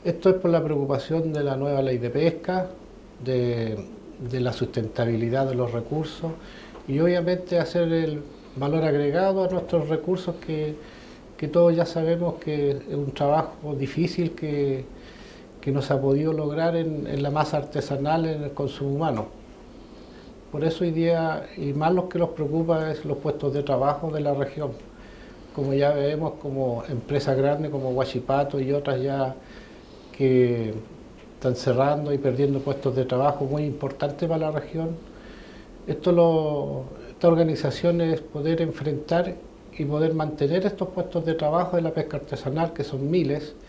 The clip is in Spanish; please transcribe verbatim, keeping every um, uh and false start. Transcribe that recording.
Esto es por la preocupación de la nueva ley de pesca, de, de la sustentabilidad de los recursos y obviamente hacer el valor agregado a nuestros recursos que, que todos ya sabemos que es un trabajo difícil que, que no se ha podido lograr en, en la masa artesanal, en el consumo humano. Por eso hoy día, y más lo que nos preocupa es los puestos de trabajo de la región. Como ya vemos, como empresas grandes como Huachipato y otras ya que están cerrando y perdiendo puestos de trabajo muy importantes para la región. Esto lo, esta organización es poder enfrentar y poder mantener estos puestos de trabajo de la pesca artesanal, que son miles,